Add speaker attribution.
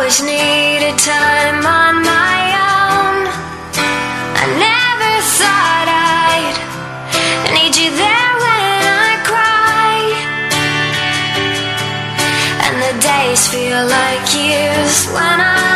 Speaker 1: always needed time on my own. I never thought I'd need you there when I cry, and the days feel like years when I